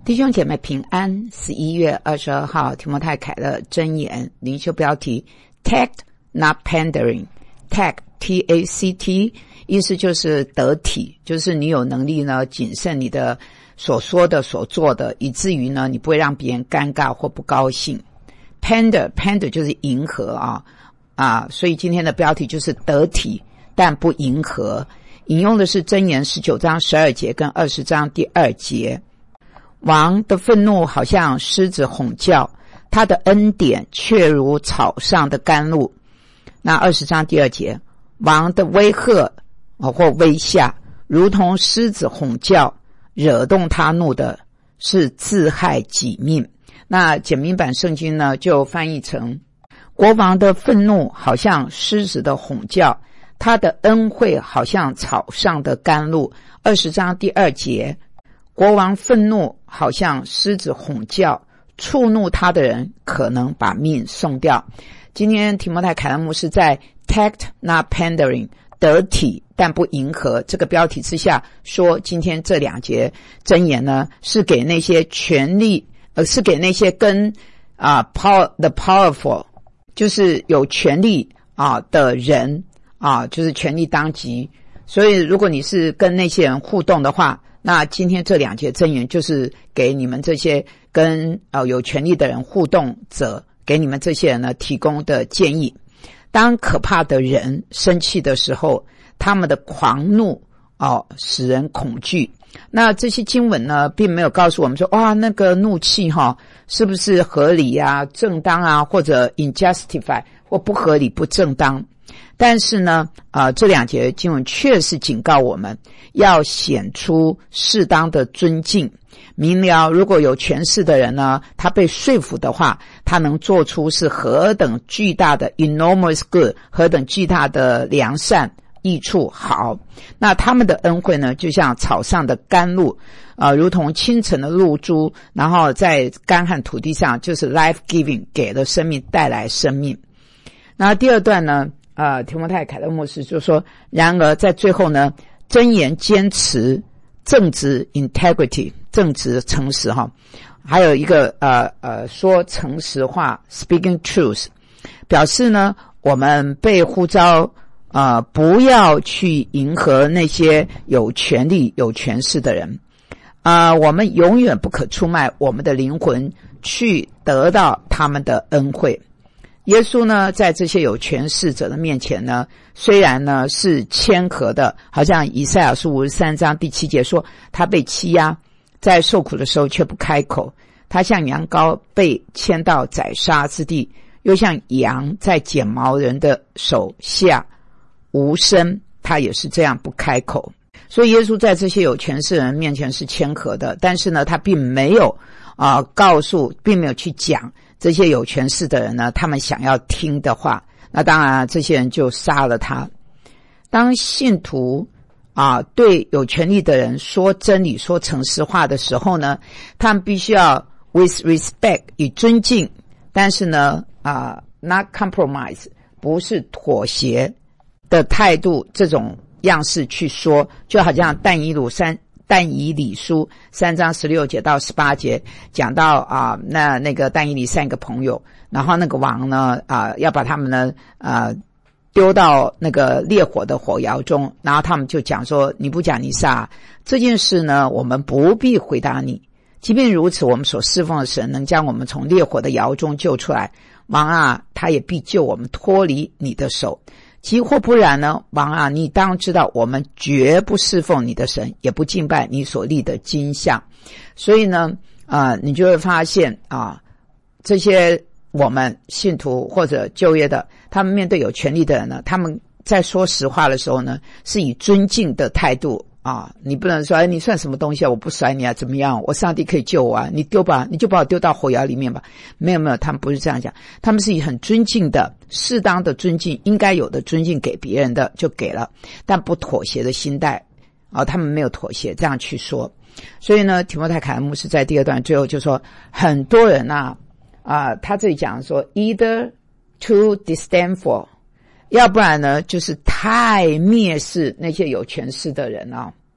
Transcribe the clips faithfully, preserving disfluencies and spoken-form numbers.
弟兄姐妹平安，十一月二十二号，提摩太凯勒箴言灵修标题 Tact not pandering。 Tact T A C T 意思就是得体，就是你有能力呢谨慎你的所说的所做的，以至于呢你不会让别人尴尬或不高兴。 Pander Pander 就是迎合啊啊，所以今天的标题就是得体但不迎合。引用的是箴言十九章十二节跟二十章第二节。王的愤怒好像狮子吼叫，他的恩典却如草上的甘露。那二十章第二节，王的威吓或威吓如同狮子吼叫，惹动他怒的是自害己命。那简明版圣经呢就翻译成，国王的愤怒好像狮子的吼叫，他的恩惠好像草上的甘露。二十章第二节，国王愤怒好像狮子吼叫，触怒他的人可能把命送掉。今天提摩太凯勒牧师在 Tact not pandering 得体但不迎合这个标题之下说，今天这两节箴言呢是给那些权力呃，是给那些跟啊、uh, power the powerful 就是有权力啊的人啊，就是权力当极。所以如果你是跟那些人互动的话，那今天这两节箴言就是给你们这些跟呃有权力的人互动者，给你们这些人呢提供的建议。当可怕的人生气的时候，他们的狂怒哦使人恐惧。那这些经文呢并没有告诉我们说，哇，那个怒气哈、哦、是不是合理啊、正当啊，或者 injustified 或不合理不正当。但是呢啊、呃，这两节经文确实警告我们要显出适当的尊敬。明了如果有权势的人呢，他被说服的话，他能做出是何等巨大的 enormous good， 何等巨大的良善益处好。那他们的恩惠呢就像草上的甘露啊、呃，如同清晨的露珠，然后在干旱土地上就是 life giving， 给了生命，带来生命。那第二段呢呃，提摩太凯勒牧师就说，然而在最后呢，箴言坚持正直 integrity， 正直诚实哈，还有一个呃呃说诚实话 speaking truth， 表示呢我们被呼召呃不要去迎合那些有权力有权势的人啊、呃，我们永远不可出卖我们的灵魂去得到他们的恩惠。耶稣呢在这些有权势者的面前呢，虽然呢是谦和的，好像以赛亚书五十三章第七节说，他被欺压，在受苦的时候却不开口，他像羊羔被牵到宰杀之地，又像羊在剪毛人的手下无声，他也是这样不开口。所以耶稣在这些有权势人面前是谦和的，但是呢他并没有啊、呃、告诉并没有去讲这些有权势的人呢他们想要听的话。那当然这些人就杀了他。当信徒啊对有权力的人说真理说诚实话的时候呢，他们必须要 with respect 以尊敬，但是呢啊 not compromise 不是妥协的态度，这种样式去说，就好像但以理三但以理书三章十六节到十八节讲到啊，那那个但以理三个朋友，然后那个王呢啊要把他们呢啊丢到那个烈火的火窑中，然后他们就讲说，尼布甲尼撒，这件事呢我们不必回答你，即便如此，我们所侍奉的神能将我们从烈火的窑中救出来，王啊，他也必救我们脱离你的手。即或不然呢，王啊，你当知道我们绝不侍奉你的神，也不敬拜你所立的金像。所以呢啊、呃，你就会发现啊，这些我们信徒或者就业的，他们面对有权力的人呢，他们在说实话的时候呢，是以尊敬的态度啊，你不能说哎，你算什么东西啊，我不甩你啊，怎么样，我上帝可以救我啊，你丢吧，你就把我丢到火窑里面吧。没有没有，他们不是这样讲，他们是以很尊敬的适当的尊敬，应该有的尊敬给别人的就给了，但不妥协的心态啊，他们没有妥协，这样去说。所以呢，提摩太凯勒牧师在第二段最后就说，很多人啊啊，他这里讲说 either too disdainful，要不然呢就是太蔑视那些有权势的人啊，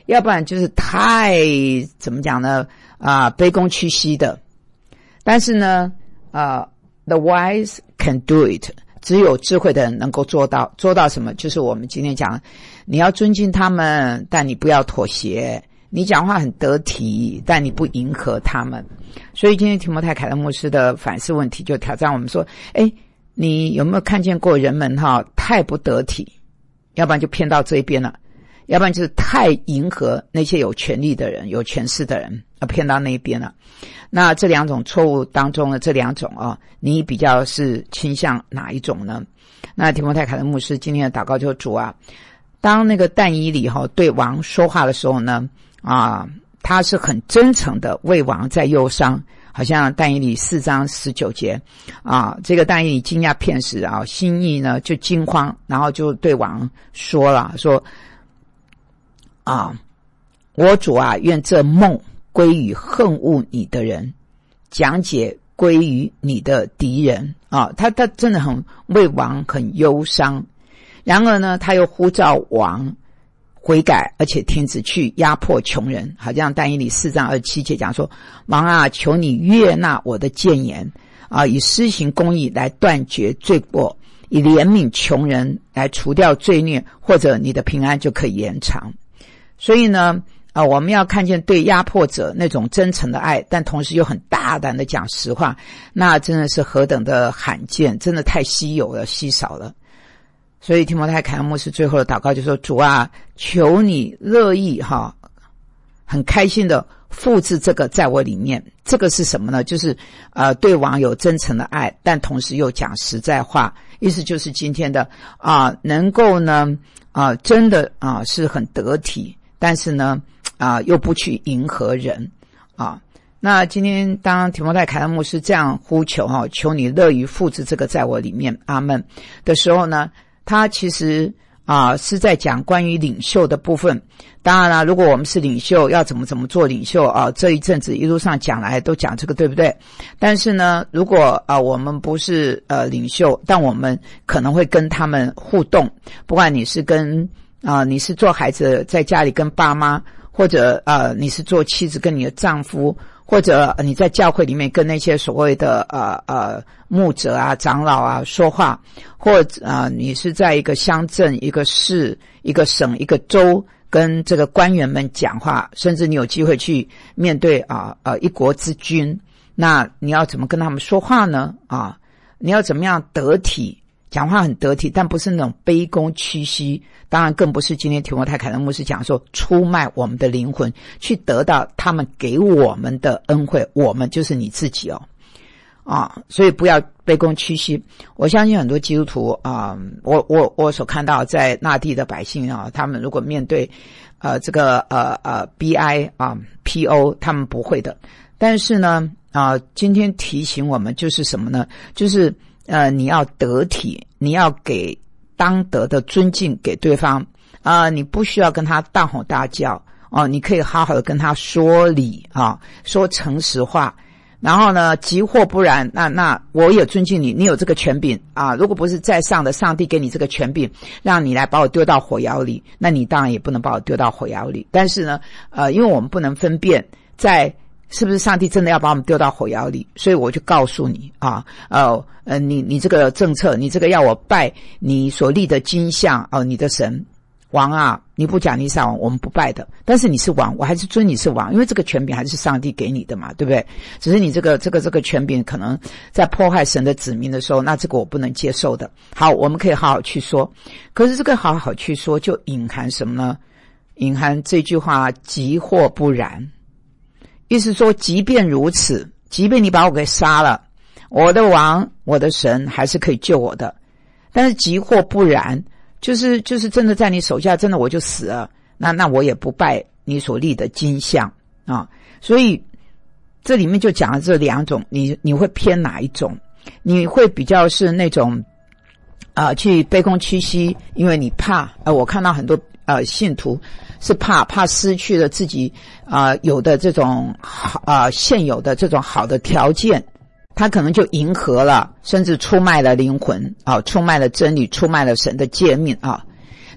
要不然就是太怎么讲呢啊、呃、卑躬屈膝的。但是呢啊、呃、the wise can do it， 只有智慧的人能够做到。做到什么？就是我们今天讲，你要尊敬他们，但你不要妥协，你讲话很得体，但你不迎合他们。所以今天提摩太凯勒牧师的反思问题就挑战我们说，诶，你有没有看见过人们哈太不得体，要不然就偏到这一边了，要不然就是太迎合那些有权力的人、有权势的人，而偏到那一边了。那这两种错误当中的这两种啊，你比较是倾向哪一种呢？那提摩太凯勒牧师今天的祷告就主啊，当那个但以理哈对王说话的时候呢，啊，他是很真诚的为王在忧伤。好像但以理四章十九节啊，这个但以理惊讶片时啊，心意呢就惊慌，然后就对王说了，说啊，我主啊，愿这梦归于恨恶你的人，讲解归于你的敌人啊。他他真的很为王很忧伤，然而呢，他又呼召王悔改，而且停止去压迫穷人。好像但以理四章二十七节讲说，王啊，求你悦纳我的谏言啊，以施行公义来断绝罪过，以怜悯穷人来除掉罪孽，或者你的平安就可以延长。所以呢啊，我们要看见对压迫者那种真诚的爱，但同时又很大胆的讲实话，那真的是何等的罕见，真的太稀有了，稀少了。所以提摩太凯勒牧师最后的祷告就说，主啊，求你乐意哈，很开心的复制这个在我里面。这个是什么呢？就是呃对王有真诚的爱，但同时又讲实在话。意思就是今天的啊、呃，能够呢啊、呃、真的啊、呃、是很得体，但是呢啊、呃、又不去迎合人啊。那今天当提摩太凯勒牧师这样呼求哈，求你乐于复制这个在我里面，阿们的时候呢，他其实啊是在讲关于领袖的部分。当然了，如果我们是领袖，要怎么怎么做领袖啊，这一阵子一路上讲来都讲这个，对不对？但是呢，如果啊我们不是呃领袖，但我们可能会跟他们互动，不管你是跟啊你是做孩子在家里跟爸妈，或者呃你是做妻子跟你的丈夫，或者你在教会里面跟那些所谓的呃呃牧者啊、长老啊说话，或者啊、呃、你是在一个乡镇、一个市、一个省、一个州跟这个官员们讲话，甚至你有机会去面对啊呃一国之君，那你要怎么跟他们说话呢？啊，你要怎么样得体？讲话很得体，但不是那种卑躬屈膝，当然更不是今天提摩太凯勒牧师讲说出卖我们的灵魂去得到他们给我们的恩惠，我们就是你自己哦啊，所以不要卑躬屈膝。我相信很多基督徒啊，我我我所看到在那地的百姓啊，他们如果面对呃这个呃呃 B I 啊 P O， 他们不会的。但是呢啊，今天提醒我们就是什么呢？就是呃，你要得体，你要给当得的尊敬给对方啊、呃，你不需要跟他大吼大叫哦，你可以好好的跟他说理啊，说诚实话。然后呢，即或不然，那那我也尊敬你，你有这个权柄啊。如果不是在上的上帝给你这个权柄，让你来把我丢到火窑里，那你当然也不能把我丢到火窑里。但是呢，呃，因为我们不能分辨在。是不是上帝真的要把我们丢到火窑里？所以我就告诉你啊，呃呃，你你这个政策，你这个要我拜你所立的金像哦、呃，你的神王啊，你不讲尼撒王，我们不拜的。但是你是王，我还是尊你是王，因为这个权柄还是上帝给你的嘛，对不对？只是你这个这个这个权柄可能在迫害神的子民的时候，那这个我不能接受的。好，我们可以好好去说，可是这个好好去说，就隐含什么呢？隐含这句话：即或不然。意思说，即便如此，即便你把我给杀了，我的王，我的神还是可以救我的。但是即或不然，就是就是真的在你手下，真的我就死了，那那我也不拜你所立的金像啊。所以这里面就讲了这两种，你你会偏哪一种？你会比较是那种啊、呃、去卑躬屈膝，因为你怕呃我看到很多呃信徒是怕怕失去了自己啊、呃、有的这种好啊、呃、现有的这种好的条件，他可能就迎合了，甚至出卖了灵魂啊，出卖了真理，出卖了神的诫命啊。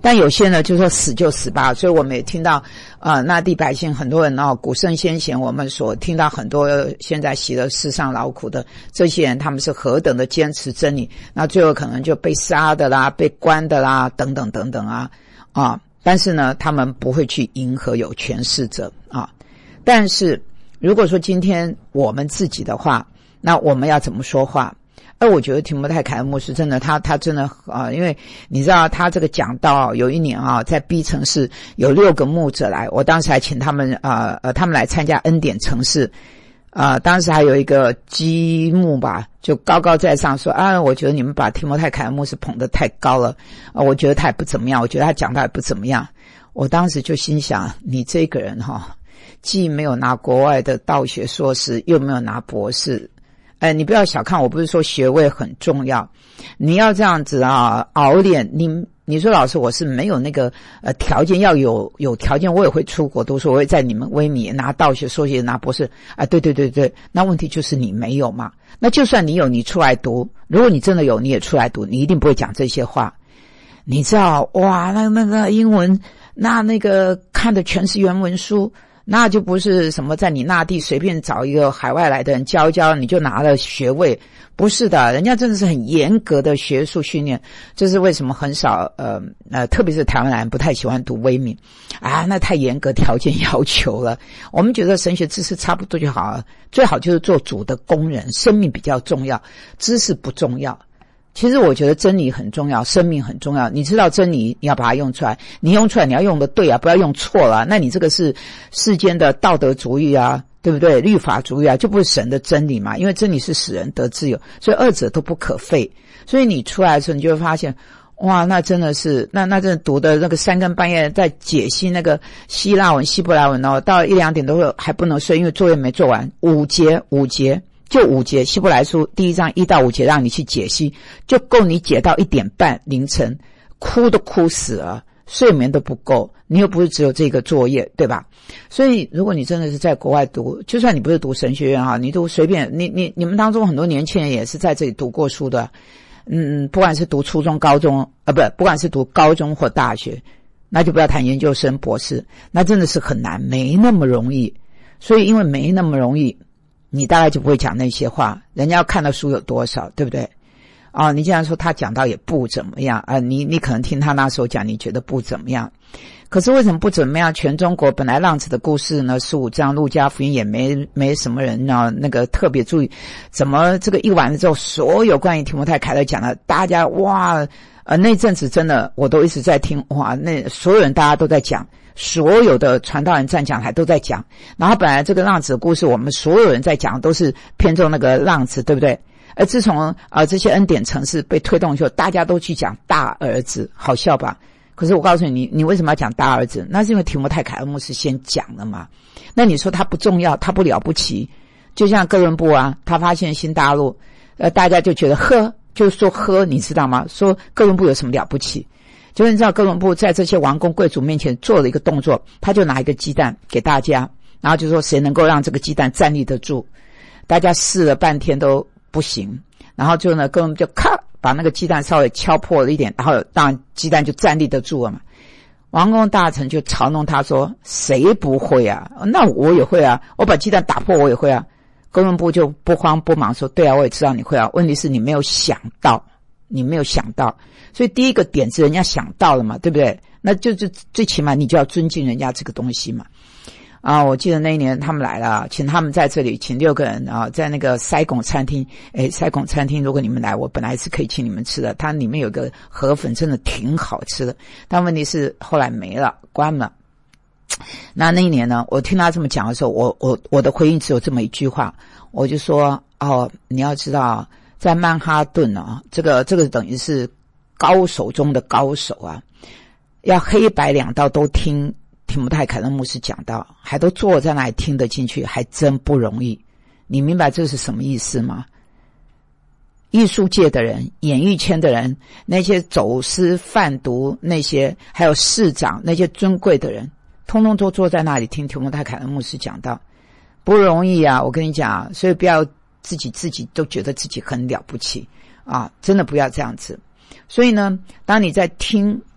但有些呢就说死就死吧，所以我们也听到呃那地百姓很多人哦，古圣先贤我们所听到很多现在习了世上劳苦的这些人，他们是何等的坚持真理，那最后可能就被杀的啦，被关的啦，等等等等啊啊！但是呢他们不会去迎合有权势者啊。但是如果说今天我们自己的话，那我们要怎么说话？而我觉得提摩太凯恩牧师真的他他真的啊、呃，因为你知道他这个讲道有一年啊，在 B 城市有六个牧者来，我当时还请他们啊 呃, 呃他们来参加恩典城市啊、呃，当时还有一个基牧吧，就高高在上说啊，我觉得你们把提摩太凯恩牧师捧得太高了啊、呃，我觉得他也不怎么样，我觉得他讲道也不怎么样。我当时就心想，你这个人哈，既没有拿国外的道学硕士，又没有拿博士。哎，你不要小看，我不是说学位很重要，你要这样子啊熬练。你你说老师，我是没有那个呃条件，要有有条件，我也会出国读书，我会在你们威米拿道学硕士拿博士啊。对对对对，那问题就是你没有嘛。那就算你有，你出来读，如果你真的有，你也出来读，你一定不会讲这些话。你知道哇，那那个英文，那那个看的全是原文书。那就不是什么在你那地随便找一个海外来的人教一教你就拿了学位，不是的，人家真的是很严格的学术训练。这是为什么很少呃呃特别是台湾人不太喜欢读威敏啊，那太严格条件要求了。我们觉得神学知识差不多就好了，最好就是做主的工人，生命比较重要，知识不重要。其实我觉得真理很重要，生命很重要。你知道真理，你要把它用出来，你用出来你要用的对啊，不要用错了。那你这个是世间的道德主义啊，对不对？律法主义啊，就不是神的真理嘛。因为真理是使人得自由，所以二者都不可废。所以你出来的时候，你就会发现，哇，那真的是，那那真的读的那个三更半夜在解析那个希腊文、希伯来文哦，到一两点都还不能睡，因为作业没做完，五节五节。就五节，希伯来书第一章一到五节让你去解析，就够你解到一点半凌晨，哭都哭死了，睡眠都不够，你又不是只有这个作业，对吧？所以如果你真的是在国外读，就算你不是读神学院哈，你读随便，你你你们当中很多年轻人也是在这里读过书的，嗯，不管是读初中、高中啊，不，不管是读高中或大学，那就不要谈研究生、博士，那真的是很难，没那么容易。所以因为没那么容易，你大概就不会讲那些话，人家要看的书有多少，对不对？啊，你既然说他讲到也不怎么样啊，你你可能听他那时候讲，你觉得不怎么样。可是为什么不怎么样？全中国本来浪子的故事呢，十五章路加福音也没没什么人呢，那个特别注意，怎么这个一完了之后，所有关于提摩太凯勒讲的，大家哇，呃那阵子真的我都一直在听，哇，那所有人大家都在讲。所有的传道人站讲台都在讲，然后本来这个浪子的故事我们所有人在讲都是偏重那个浪子，对不对？而自从啊、呃、这些恩典城市被推动以后，大家都去讲大儿子，好笑吧？可是我告诉你，你为什么要讲大儿子？那是因为提摩太凯勒牧师先讲了嘛。那你说他不重要，他不了不起？就像哥伦布啊，他发现新大陆，呃，大家就觉得呵，就是说呵，你知道吗？说哥伦布有什么了不起？就是你知道哥伦布在这些王公贵族面前做了一个动作，他就拿一个鸡蛋给大家，然后就说谁能够让这个鸡蛋站立得住，大家试了半天都不行，然后就呢哥伦布就咔把那个鸡蛋稍微敲破了一点，然后当然鸡蛋就站立得住了嘛。王公大臣就嘲弄他说谁不会啊？那我也会啊，我把鸡蛋打破我也会啊。哥伦布就不慌不忙说对啊，我也知道你会啊，问题是你没有想到，你没有想到。所以第一个点子人家想到了嘛，对不对？那就就最起码你就要尊敬人家这个东西嘛。啊，我记得那一年他们来了，请他们在这里，请六个人啊，在那个塞拱餐厅。诶，塞拱餐厅，如果你们来，我本来是可以请你们吃的，它里面有个河粉，真的挺好吃的。但问题是后来没了，关了。那那一年呢，我听他这么讲的时候，我我我的回应只有这么一句话，我就说哦，你要知道，在曼哈顿啊，这个这个等于是高手中的高手啊，要黑白两道都听提摩太凯勒牧师讲道，还都坐在那里听得进去，还真不容易。你明白这是什么意思吗？艺术界的人、演艺圈的人，那些走私贩毒，那些还有市长，那些尊贵的人，通通都坐在那里听提摩太凯勒牧师讲道，不容易啊！我跟你讲，所以不要自己自己都觉得自己很了不起啊，真的不要这样子。所以呢，当你在听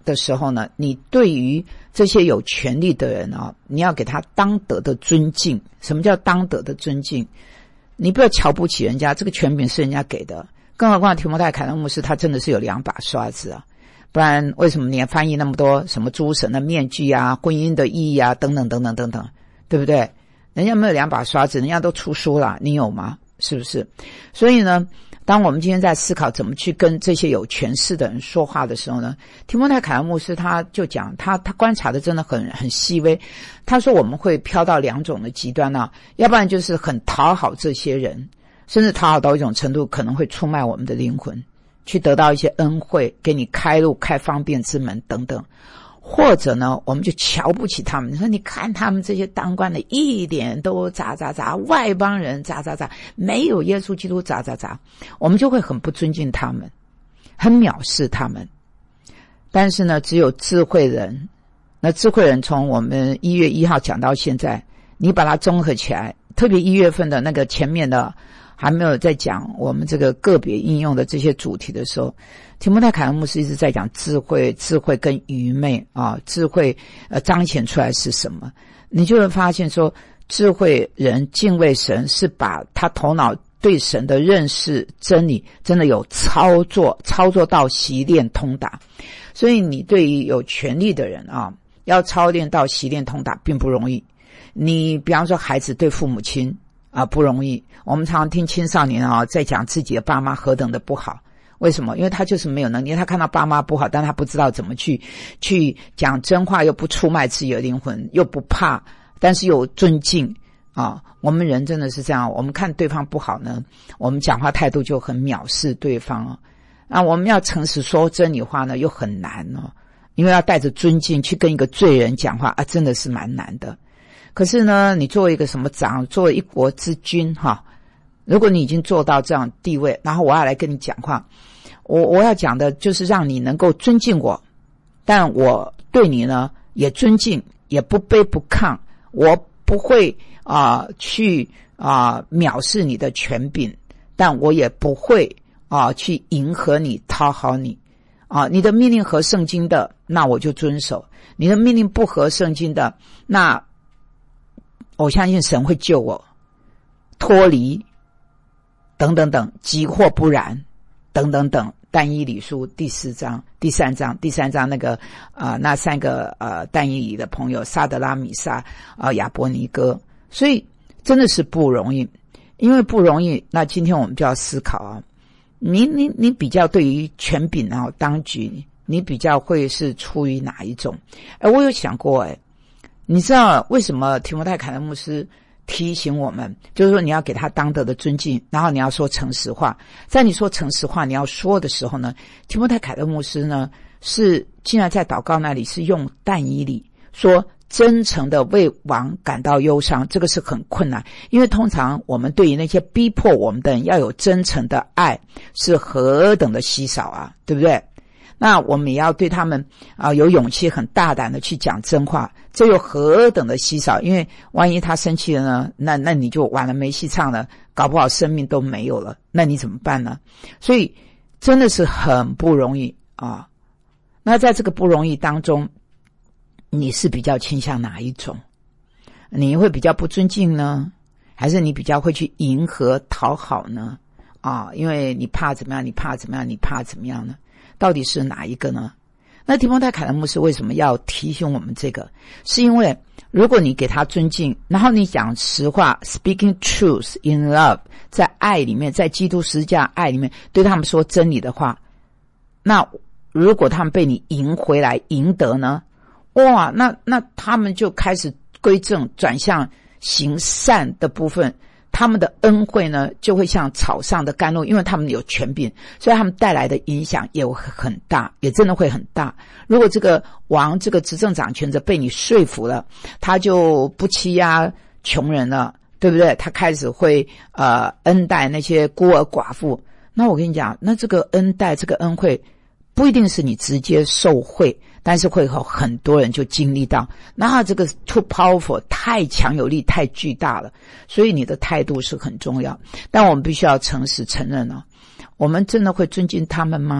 的时候呢，你对于这些有权利的人啊，你要给他当得的尊敬。什么叫当得的尊敬？你不要瞧不起人家，这个权柄是人家给的。更何况提摩太凯勒牧师他真的是有两把刷子啊，不然为什么你要翻译那么多什么诸神的面具啊、婚姻的意义啊等等等等等等，对不对？人家没有两把刷子，人家都出书了，你有吗？是不是？所以呢，当我们今天在思考怎么去跟这些有权势的人说话的时候呢，提摩太凯勒牧师他就讲，他他观察的真的很很细微。他说我们会飘到两种的极端啊，要不然就是很讨好这些人，甚至讨好到一种程度，可能会出卖我们的灵魂，去得到一些恩惠，给你开路、开方便之门等等。或者呢，我们就瞧不起他们，你说你看他们这些当官的一点都咋咋咋，外邦人咋咋咋，没有耶稣基督咋咋咋，我们就会很不尊敬他们，很藐视他们。但是呢，只有智慧人，那智慧人从我们一月一号讲到现在，你把它综合起来，特别一月份的那个前面的还没有在讲我们这个个别应用的这些主题的时候，提摩太凯勒牧师一直在讲智慧，智慧跟愚昧啊，智慧呃彰显出来是什么？你就会发现说，智慧人敬畏神是把他头脑对神的认识真理真的有操作，操作到习练通达。所以你对于有权力的人啊，要操练到习练通达并不容易。你比方说孩子对父母亲啊不容易，我们常常听青少年啊在讲自己的爸妈何等的不好。为什么？因为他就是没有能力，他看到爸妈不好，但他不知道怎么去去讲真话，又不出卖自己的灵魂，又不怕，但是又尊敬啊。我们人真的是这样，我们看对方不好呢，我们讲话态度就很藐视对方啊。啊，我们要诚实说真理话呢，又很难哦，因为要带着尊敬去跟一个罪人讲话啊，真的是蛮难的。可是呢，你作为一个什么长，作为一国之君哈，如果你已经做到这样地位，然后我要来跟你讲话，我我要讲的就是让你能够尊敬我，但我对你呢也尊敬，也不卑不亢，我不会啊、呃、去啊、呃、藐视你的权柄，但我也不会啊、呃、去迎合你、讨好你啊、呃。你的命令合圣经的，那我就遵守；你的命令不合圣经的，那我相信神会救我脱离等等等，即或不然等等等。但以理书第四章、第三章、第三章那个啊、呃，那三个呃但以理的朋友撒德拉米撒啊、呃、亚伯尼哥，所以真的是不容易。因为不容易，那今天我们就要思考啊，你你你比较对于权柄啊当局，你比较会是出于哪一种？哎，我有想过哎，你知道为什么提摩太凯勒牧师提醒我们，就是说你要给他当得的尊敬，然后你要说诚实话。在你说诚实话你要说的时候呢，提摩太凯勒牧师呢是竟然在祷告那里是用但以理说真诚的为王感到忧伤，这个是很困难，因为通常我们对于那些逼迫我们的人要有真诚的爱是何等的稀少啊，对不对？那我们也要对他们啊、呃、有勇气很大胆的去讲真话，这又何等的稀少，因为万一他生气了呢，那那你就完了，没戏唱了，搞不好生命都没有了，那你怎么办呢？所以真的是很不容易啊。那在这个不容易当中，你是比较倾向哪一种？你会比较不尊敬呢，还是你比较会去迎合讨好呢？啊，因为你怕怎么样，你怕怎么样，你怕怎么样呢？到底是哪一个呢？那提摩太凯勒牧师为什么要提醒我们这个？是因为如果你给他尊敬，然后你讲实话 speaking truth in love， 在爱里面，在基督十字架爱里面对他们说真理的话，那如果他们被你赢回来赢得呢，哇，那那他们就开始归正，转向行善的部分，他们的恩惠呢就会像草上的甘露，因为他们有权柄，所以他们带来的影响也很大，也真的会很大。如果这个王这个执政掌权者被你说服了，他就不欺压穷人了，对不对？他开始会呃恩待那些孤儿寡妇，那我跟你讲，那这个恩待这个恩惠不一定是你直接受惠，但是会有很多人就经历到，那这个 too powerful 太强有力太巨大了，所以你的态度是很重要。但我们必须要诚实承认哦，我们真的会尊敬他们吗？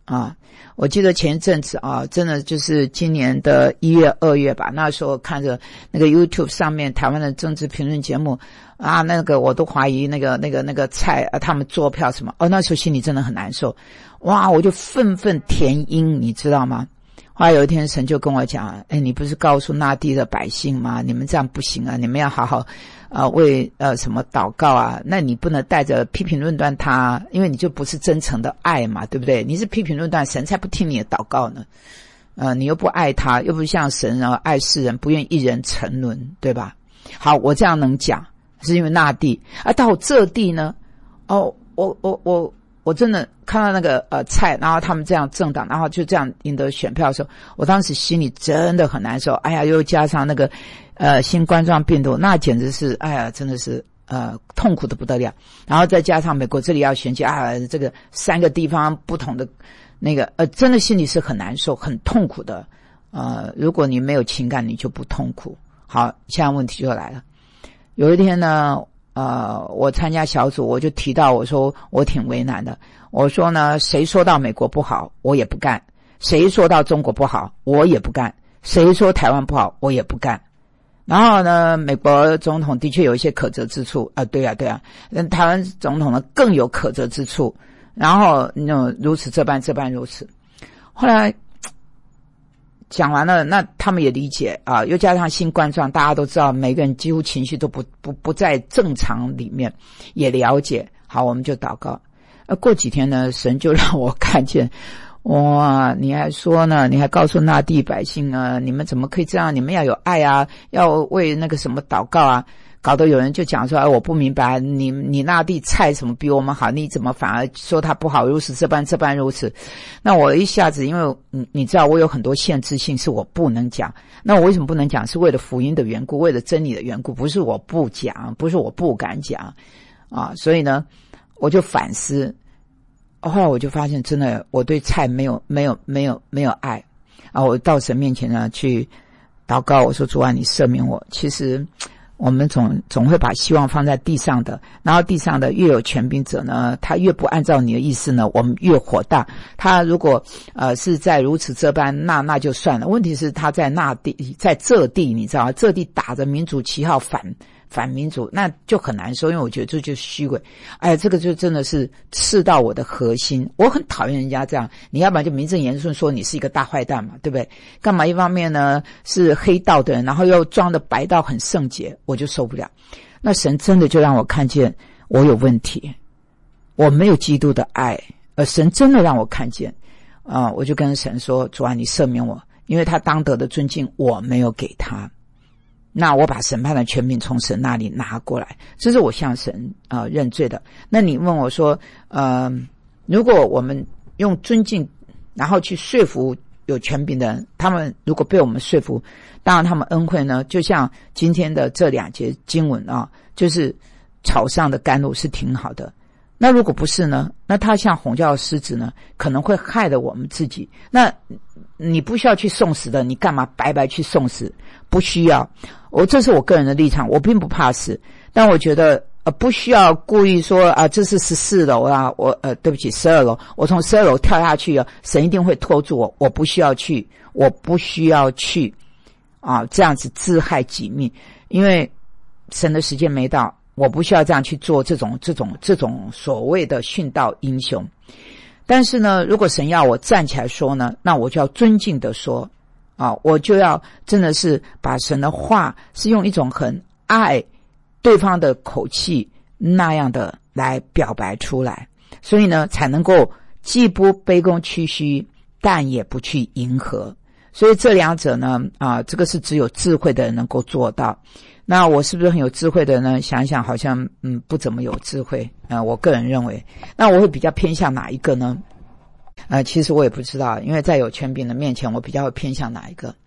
啊。我记得前一阵子啊，真的就是今年的一月、二月吧，那时候看着那个 YouTube 上面台湾的政治评论节目啊，那个我都怀疑那个那个那个蔡啊，他们做票什么，哦，那时候心里真的很难受，哇，我就愤愤填膺，你知道吗？后来有一天神就跟我讲，哎，你不是告诉那地的百姓吗？你们这样不行啊，你们要好好呃为呃什么祷告啊，那你不能带着批评论断他，因为你就不是真诚的爱嘛，对不对？你是批评论断，神才不听你的祷告呢。呃你又不爱他，又不像神啊爱世人，不愿一人沉沦，对吧？好，我这样能讲是因为那地啊，到这地呢，哦我我我我真的看到那个呃蔡，然后他们这样政党，然后就这样赢得选票的时候，我当时心里真的很难受。哎呀，又加上那个呃新冠状病毒，那简直是哎呀，真的是呃痛苦的不得了。然后再加上美国这里要选举啊，这个三个地方不同的那个呃，真的心里是很难受、很痛苦的。呃，如果你没有情感，你就不痛苦。好，现在问题就来了。有一天呢。呃，我参加小组，我就提到我说我挺为难的。我说呢，谁说到美国不好，我也不干；谁说到中国不好，我也不干；谁说台湾不好，我也不干。然后呢，美国总统的确有一些可责之处啊、呃，对啊，对啊。那台湾总统呢更有可责之处。然后那如此这般，这般如此。后来讲完了，那他们也理解啊，又加上新冠状，大家都知道，每个人几乎情绪都不不不在正常里面，也了解。好，我们就祷告。呃，过几天呢，神就让我看见，哇，你还说呢，你还告诉那地百姓啊，你们怎么可以这样？你们要有爱啊，要为那个什么祷告啊。搞得有人就讲说，哎，我不明白，你你那地菜什么比我们好，你怎么反而说他不好？如此这般这般如此。那我一下子，因为你你知道我有很多限制性是我不能讲，那我为什么不能讲？是为了福音的缘故，为了真理的缘故，不是我不讲，不是我不敢讲啊。所以呢，我就反思，后来我就发现，真的我对菜没有没有没有没有爱啊。我到神面前呢去祷告，我说主啊，你赦免我。其实我们总总会把希望放在地上的，然后地上的越有权柄者呢，他越不按照你的意思呢，我们越火大。他如果呃是在如此这般，那那就算了。问题是他在那地，在这地，你知道吗？这地打着民主旗号反反民主，那就很难受。因为我觉得这就是虚伪。哎，这个就真的是刺到我的核心。我很讨厌人家这样，你要不然就名正言顺说你是一个大坏蛋嘛，对不对？干嘛一方面呢是黑道的人，然后又装的白道很圣洁，我就受不了。那神真的就让我看见我有问题，我没有基督的爱，而神真的让我看见啊、呃，我就跟神说，主啊，你赦免我，因为他当得的尊敬我没有给他。那我把审判的权柄从神那里拿过来，这是我向神啊、呃、认罪的。那你问我说，呃，如果我们用尊敬，然后去说服有权柄的人，他们如果被我们说服，当然他们恩惠呢，就像今天的这两节经文啊，就是草上的甘露是挺好的。那如果不是呢？那他像吼叫的狮子呢，可能会害了我们自己。那你不需要去送死的，你干嘛白白去送死？不需要。我这是我个人的立场，我并不怕死，但我觉得呃不需要故意说啊，这是十四楼啊，我呃对不起十二楼，我从十二楼跳下去啊，神一定会拖住我，我不需要去，我不需要去啊，这样子自害己命，因为神的时间没到。我不需要这样去做这种这种这种所谓的殉道英雄。但是呢，如果神要我站起来说呢，那我就要尊敬的说啊，我就要真的是把神的话是用一种很爱对方的口气那样的来表白出来，所以呢才能够既不卑躬屈膝，但也不去迎合。所以这两者呢啊，这个是只有智慧的人能够做到。那我是不是很有智慧的呢？想一想好像嗯不怎么有智慧呃我个人认为。那我会比较偏向哪一个呢？呃其实我也不知道，因为在有权柄的面前我比较会偏向哪一个。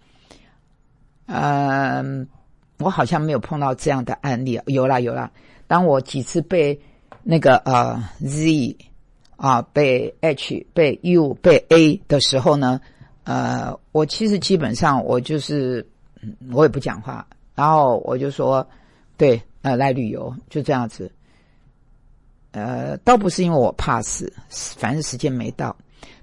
呃我好像没有碰到这样的案例。有啦有啦，当我几次被那个呃 Z 啊被 H 被 U 被 A 的时候呢，呃我其实基本上我就是我也不讲话，然后我就说对呃来旅游，就这样子。呃倒不是因为我怕死，反正时间没到，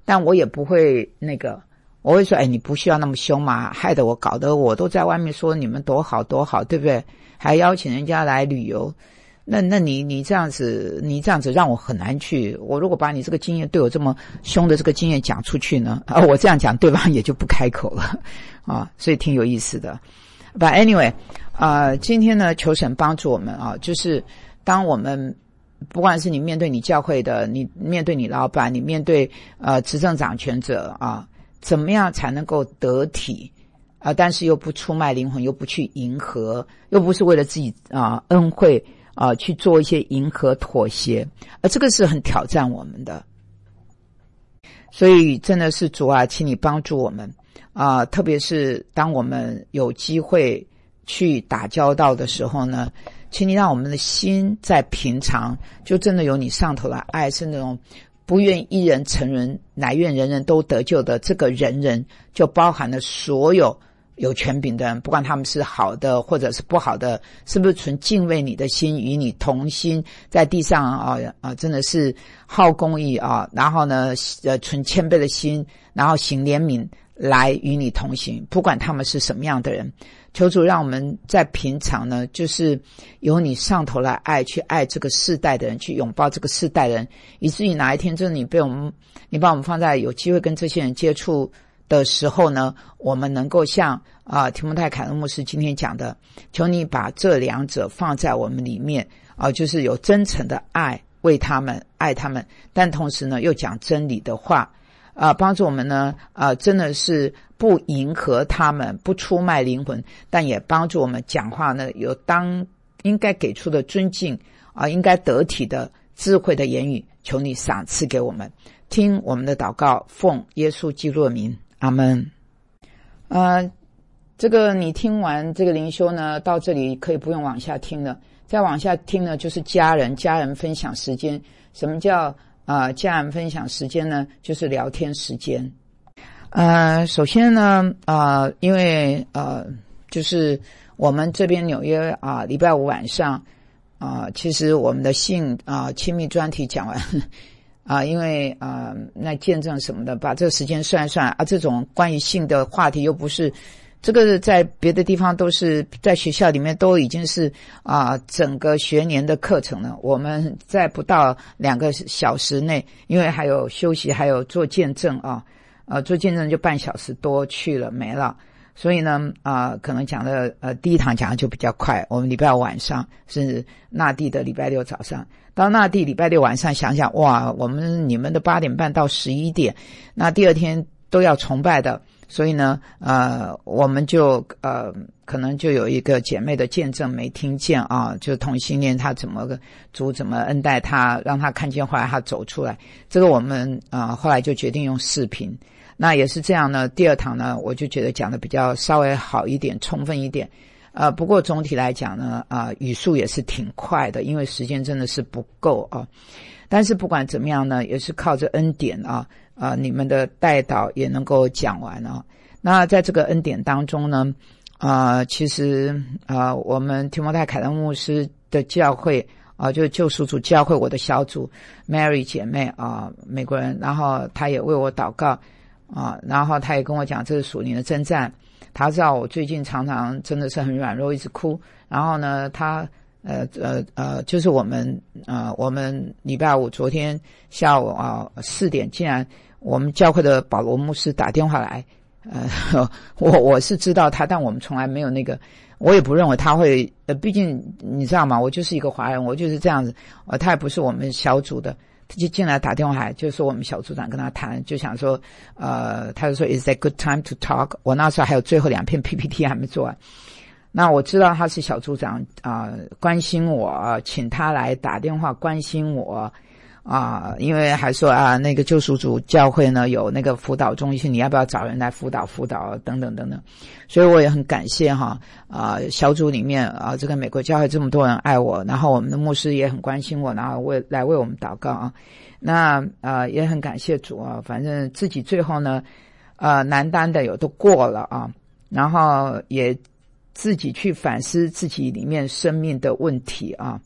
但我也不会那个，我会说，哎，你不需要那么凶嘛，害得我搞得我都在外面说你们多好多好，对不对？还邀请人家来旅游，那那你你这样子，你这样子让我很难去。我如果把你这个经验对我这么凶的这个经验讲出去呢，啊，我这样讲对方也就不开口了啊，所以挺有意思的。But anyway， 啊、呃，今天呢，求神帮助我们啊，就是当我们。不管是你面对你教会的，你面对你老板，你面对呃执政掌权者啊，怎么样才能够得体啊？但是又不出卖灵魂，又不去迎合，又不是为了自己啊恩惠啊去做一些迎合妥协，而这个是很挑战我们的。所以真的是主啊，请你帮助我们啊！特别是当我们有机会去打交道的时候呢，请你让我们的心在平常，就真的有你上头的爱，是那种不愿一人成人，乃愿人人都得救的。这个人人就包含了所有有权柄的人，不管他们是好的或者是不好的，是不是存敬畏你的心，与你同心，在地上啊啊，真的是好公义啊，然后呢，呃，存谦卑的心，然后行怜悯，来与你同行，不管他们是什么样的人。求主让我们在平常呢，就是由你上头来爱，去爱这个世代的人，去拥抱这个世代的人，以至于哪一天真的你被我们，你把我们放在有机会跟这些人接触的时候呢，我们能够像啊、呃、提摩太凯勒牧师今天讲的，求你把这两者放在我们里面啊、呃，就是有真诚的爱，为他们爱他们，但同时呢又讲真理的话。啊、呃，帮助我们呢，啊、呃，真的是不迎合他们，不出卖灵魂，但也帮助我们讲话呢，有当应该给出的尊敬啊、呃，应该得体的智慧的言语，求你赏赐给我们，听我们的祷告，奉耶稣基督的名，阿们。呃，这个你听完这个灵修呢，到这里可以不用往下听了，再往下听呢，就是家人家人分享时间。什么叫？啊、呃，家人分享时间呢，就是聊天时间。呃，首先呢，呃，因为呃，就是我们这边纽约啊、呃，礼拜五晚上啊、呃，其实我们的性啊、呃、亲密专题讲完啊、呃，因为啊、呃、那见证什么的，把这个时间算一算啊，这种关于性的话题又不是。这个在别的地方都是在学校里面都已经是啊、呃、整个学年的课程了。我们在不到两个小时内，因为还有休息，还有做见证啊，呃做见证就半小时多去了没了。所以呢啊、呃、可能讲的呃第一堂讲的就比较快。我们礼拜五晚上是纳地的礼拜六早上，到纳地礼拜六晚上想想哇，我们你们的八点半到十一点，那第二天都要崇拜的。所以呢，呃，我们就呃，可能就有一个姐妹的见证没听见啊，就同性恋他怎么个主怎么恩待他，让他看见，后来他走出来。这个我们啊、呃，后来就决定用视频。那也是这样呢。第二堂呢，我就觉得讲的比较稍微好一点，充分一点。呃，不过总体来讲呢，啊、呃，语速也是挺快的，因为时间真的是不够啊。但是不管怎么样呢，也是靠着恩典啊。啊、呃，你们的代祷也能够讲完啊。那在这个恩典当中呢，啊、呃，其实啊、呃，我们提摩太凯勒牧师的教会啊、呃，就是救赎主教会我的小组 Mary 姐妹啊、呃，美国人，然后她也为我祷告啊、呃，然后她也跟我讲这是属灵的征战。她知道我最近常常真的是很软弱，一直哭。然后呢，她呃呃呃，就是我们呃我们礼拜五昨天下午啊四点，竟然。我们教会的保罗牧师打电话来，呃，我我是知道他，但我们从来没有那个，我也不认为他会，呃，毕竟你知道吗？我就是一个华人，我就是这样子，呃，他也不是我们小组的，他就进来打电话来，就说我们小组长跟他谈，就想说，呃，他就说 Is that good time to talk？ 我那时候还有最后两片 P P T 还没做完，那我知道他是小组长啊、呃，关心我，请他来打电话关心我。啊，因为还说啊，那个救赎主教会呢有那个辅导中心，你要不要找人来辅导辅导等等等等，所以我也很感谢哈啊小组里面啊这个美国教会这么多人爱我，然后我们的牧师也很关心我，然后为来为我们祷告啊，那啊也很感谢主啊，反正自己最后呢呃难担的有都过了啊，然后也自己去反思自己里面生命的问题啊，呃，那这个。嗯是自己在神面前的挣扎，啊、呃，那这个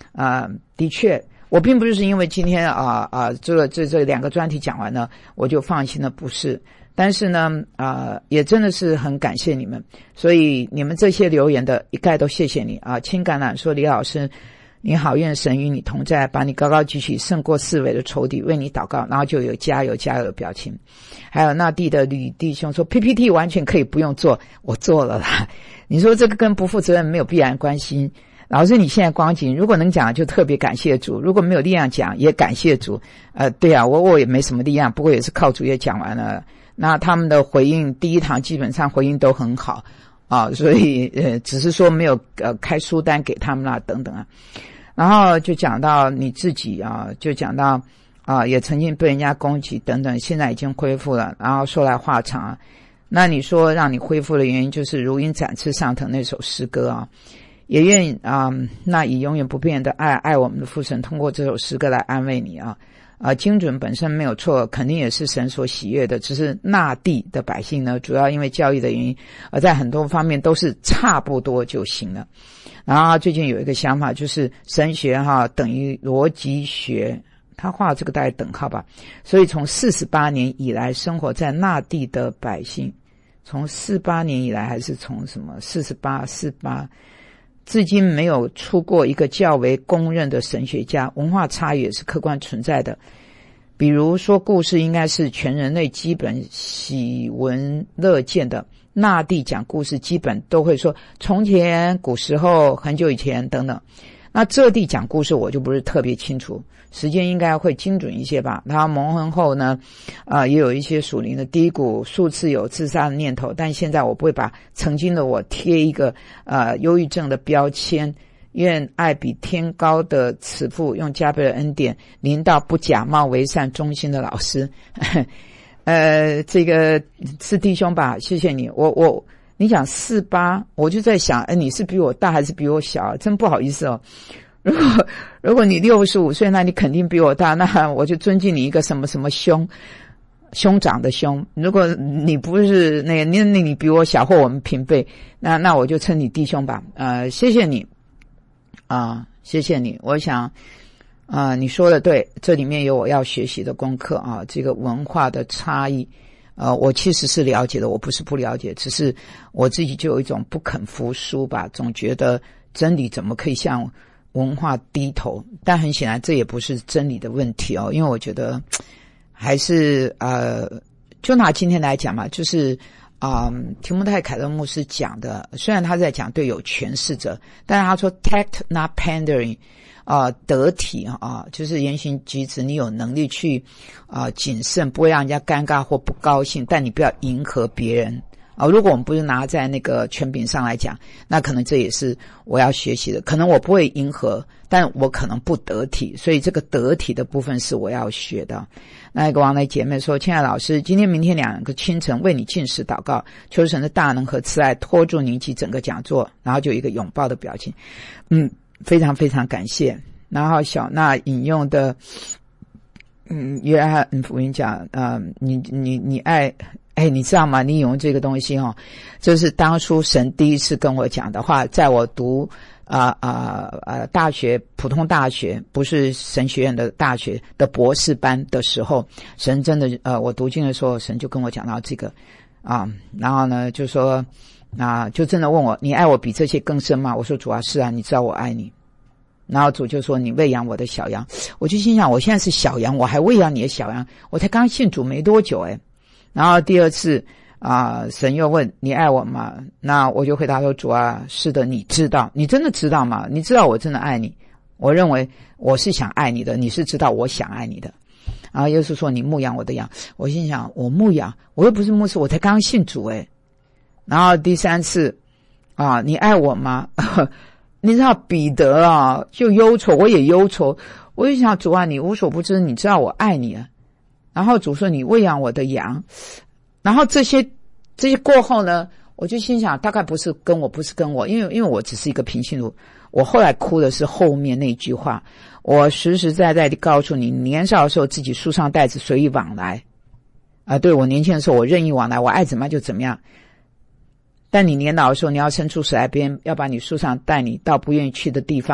啊、呃，的确，我并不是因为今天啊啊、呃、这个这这两个专题讲完了我就放心了，不是。但是呢啊、呃，也真的是很感谢你们，所以你们这些留言的一概都谢谢你啊。青橄榄说李老师你好，愿神与你同在，把你高高举起，胜过四围的仇敌，为你祷告，然后就有加油加油的表情。还有那地的吕弟兄说 P P T 完全可以不用做，我做了啦。你说这个跟不负责任没有必然关系。老师你现在光景如果能讲就特别感谢主，如果没有力量讲也感谢主。呃，对啊，我我也没什么力量，不过也是靠主也讲完了。那他们的回应第一堂基本上回应都很好啊，所以呃只是说没有呃开书单给他们啦等等啊。然后就讲到你自己啊，就讲到啊也曾经被人家攻击等等，现在已经恢复了。然后说来话长啊，那你说让你恢复的原因就是如鹰展翅上腾那首诗歌啊，也愿啊那以永远不变的爱爱我们的父神通过这首诗歌来安慰你啊。啊，精准本身没有错，肯定也是神所喜悦的，只是那地的百姓呢，主要因为教育的原因，而在很多方面都是差不多就行了。然后最近有一个想法，就是神学哈等于逻辑学，他画这个大概等号吧。所以从四十八年以来，生活在那地的百姓，从四十八年以来还是从什么四十八四十八。至今没有出过一个较为公认的神学家，文化差异也是客观存在的。比如说故事应该是全人类基本喜闻乐见的，那地讲故事基本都会说从前古时候很久以前等等。那这地讲故事我就不是特别清楚，时间应该会精准一些吧。他蒙婚后呢啊、呃，也有一些属灵的低谷，数次有自杀的念头，但现在我不会把曾经的我贴一个呃忧郁症的标签。愿爱比天高的慈父用加倍的恩典临到不假冒为善忠心的老师。呃这个是弟兄吧，谢谢你。我我你讲四八，我就在想，哎，你是比我大还是比我小？真不好意思哦。如果如果你六十五岁，那你肯定比我大，那我就尊敬你一个什么什么兄，兄长的兄。如果你不是那个，那那你比我小或我们平辈，那那我就称你弟兄吧。呃，谢谢你啊，谢谢你。我想啊，你说的对，这里面有我要学习的功课啊，这个文化的差异。呃，我其实是了解的，我不是不了解，只是我自己就有一种不肯服输吧，总觉得真理怎么可以向文化低头？但很显然这也不是真理的问题哦，因为我觉得还是呃，就拿今天来讲嘛，就是啊、呃，提摩太凯勒牧师讲的，虽然他在讲对有权势者，但是他说 tact not pandering。啊、呃，得体啊，就是言行举止，你有能力去啊、呃、谨慎，不会让人家尴尬或不高兴，但你不要迎合别人啊。如果我们不是拿在那个权柄上来讲，那可能这也是我要学习的。可能我不会迎合，但我可能不得体，所以这个得体的部分是我要学的。那一个王雷姐妹说：“亲爱的老师，今天、明天两个清晨为你禁食祷告，求神的大能和慈爱拖住您及整个讲座。”然后就有一个拥抱的表情，嗯。非常非常感谢。然后小娜引用的，嗯，约翰福音讲，呃，你你你爱，哎，你知道吗？你引用这个东西哦，就是当初神第一次跟我讲的话，在我读啊啊啊大学普通大学，不是神学院的大学的博士班的时候，神真的呃，我读经的时候，神就跟我讲到这个啊，然后呢，就说。啊，就真的问我，你爱我比这些更深吗？我说主啊，是啊，你知道我爱你。然后主就说，你喂养我的小羊。我就心想，我现在是小羊，我还喂养你的小羊，我才刚信主没多久诶。然后第二次啊，神又问你爱我吗？那我就回答说，主啊，是的，你知道，你真的知道吗？你知道我真的爱你。我认为我是想爱你的，你是知道我想爱你的。然后耶稣说，你牧养我的羊。我心想，我牧养，我又不是牧师，我才刚信主诶。然后第三次啊，你爱我吗？你知道彼得啊就忧愁，我也忧愁。我就想，主啊，你无所不知，你知道我爱你啊。然后主说，你喂养我的羊。然后这些这些过后呢，我就心想，大概不是跟我，不是跟我，因为因为我只是一个平信徒。我后来哭的是后面那句话，我实实在在地告诉你，年少的时候自己束上带子随意往来啊，对，我年轻的时候我任意往来，我爱怎么样就怎么样。但你年老的时候，你要伸出手来，别人要把你束上，带你到不愿意去的地方。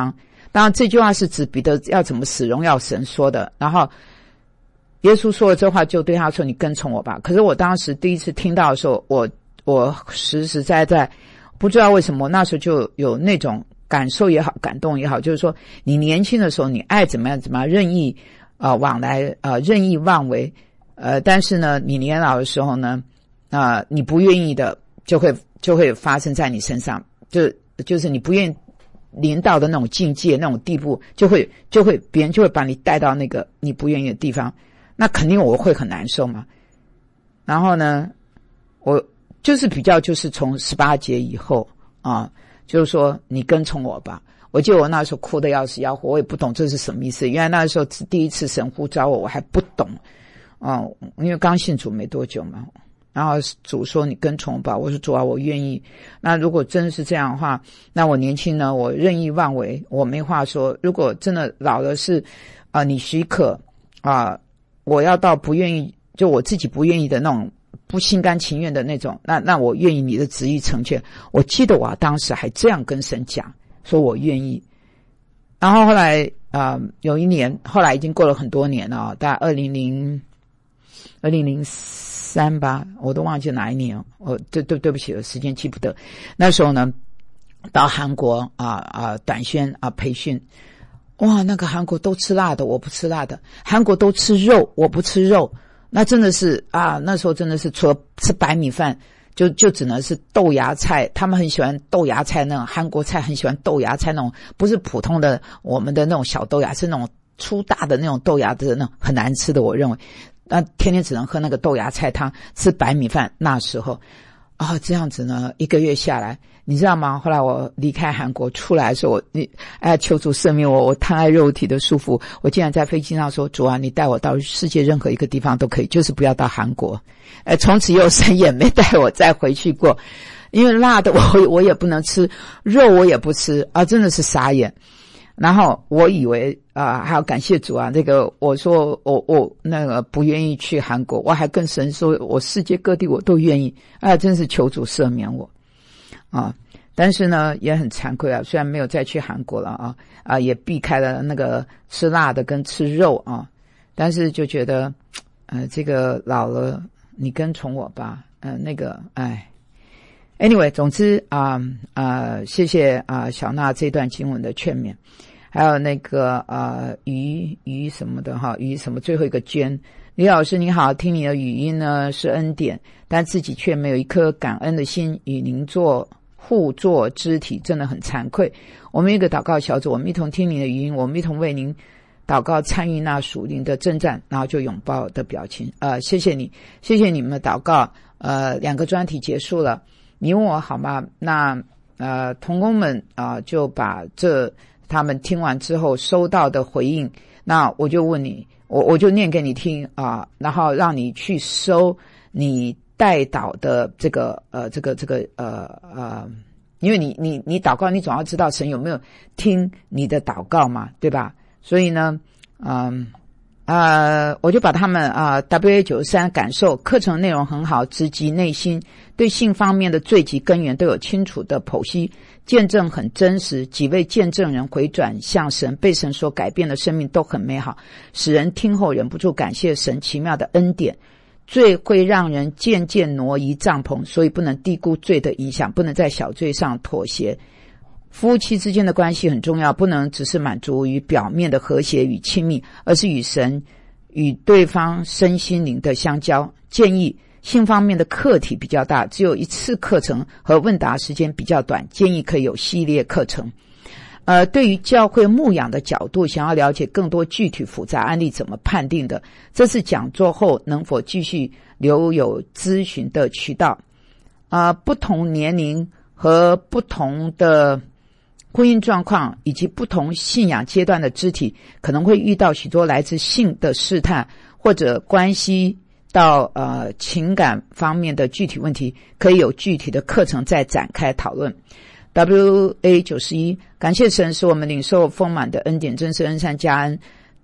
当然这句话是指彼得要怎么使荣耀神说的，然后耶稣说了这话就对他说你跟从我吧。可是我当时第一次听到的时候，我我实实在在不知道为什么那时候就有那种感受也好感动也好，就是说你年轻的时候你爱怎么样怎么样任意呃往来呃任意妄为，呃但是呢你年老的时候呢啊、呃、你不愿意的就会就会发生在你身上，就就是你不愿意临到的那种境界那种地步，就会就会别人就会把你带到那个你不愿意的地方，那肯定我会很难受嘛。然后呢我就是比较就是从十八节以后啊，就是说你跟从我吧。我记得我那时候哭得要死要活，我也不懂这是什么意思，原来那时候第一次神呼召我我还不懂啊，因为刚信主没多久嘛。然后主说你跟从吧，我说主啊我愿意。那如果真是这样的话，那我年轻呢我任意妄为我没话说，如果真的老了是啊、呃、你许可啊、呃、我要到不愿意就我自己不愿意的那种不心甘情愿的那种，那那我愿意你的旨意成全。我记得我当时还这样跟神讲说我愿意。然后后来啊、呃、有一年，后来已经过了很多年了，大概二零零二零零三吧，我都忘记哪一年，我对对对不起，我时间记不得。那时候呢，到韩国啊啊短宣啊培训，哇，那个韩国都吃辣的，我不吃辣的；韩国都吃肉，我不吃肉。那真的是啊，那时候真的是除了吃白米饭，就就只能是豆芽菜。他们很喜欢豆芽菜，那种韩国菜很喜欢豆芽菜那种，不是普通的我们的那种小豆芽，是那种粗大的那种豆芽的那种很难吃的，我认为。那天天只能喝那个豆芽菜汤，吃白米饭。那时候啊，这样子呢，一个月下来，你知道吗？后来我离开韩国出来的时候，我你哎求主赦免我，我贪爱肉体的束缚，我竟然在飞机上说主啊，你带我到世界任何一个地方都可以，就是不要到韩国。哎，从此以后神也没带我再回去过，因为辣的我我也不能吃，肉我也不吃啊，真的是傻眼。然后我以为啊、呃，还要感谢主啊，那个我说我我那个不愿意去韩国，我还跟神说我世界各地我都愿意，啊，真是求主赦免我啊！但是呢也很惭愧啊，虽然没有再去韩国了啊啊，也避开了那个吃辣的跟吃肉啊，但是就觉得呃这个老了你跟从我吧，呃那个哎。Anyway， 总之啊啊、呃，谢谢啊、呃、小娜这段经文的劝勉，还有那个呃于于什么的哈，于什么最后一个娟，李老师你好，听你的语音呢是恩典，但自己却没有一颗感恩的心，与您做互作肢体，真的很惭愧。我们一个祷告小组，我们一同听你的语音，我们一同为您祷告，参与那属灵的征战，然后就拥抱的表情。呃，谢谢你，谢谢你们的祷告。呃，两个专题结束了。你问我好吗？那呃，同工们啊、呃，就把这他们听完之后收到的回应，那我就问你，我我就念给你听啊、呃，然后让你去收你代祷的这个呃这个这个呃呃，因为你你你祷告，你总要知道神有没有听你的祷告嘛，对吧？所以呢，嗯。呃，我就把他们啊、呃、W A 九十三感受课程内容很好，直击内心，对性方面的罪及根源都有清楚的剖析，见证很真实，几位见证人回转向神，被神所改变的生命都很美好，使人听后忍不住感谢神奇妙的恩典。罪会让人渐渐挪移帐篷，所以不能低估罪的影响，不能在小罪上妥协。夫妻之间的关系很重要，不能只是满足于表面的和谐与亲密，而是与神与对方身心灵的相交。建议性方面的课题比较大，只有一次课程和问答时间比较短，建议可以有系列课程。呃，对于教会牧养的角度，想要了解更多具体复杂案例怎么判定的，这次讲座后能否继续留有咨询的渠道？啊、呃，不同年龄和不同的婚姻状况以及不同信仰阶段的肢体可能会遇到许多来自性的试探，或者关系到呃情感方面的具体问题，可以有具体的课程再展开讨论。W A 九十一，感谢神使我们领受丰满的恩典，真是恩善加恩。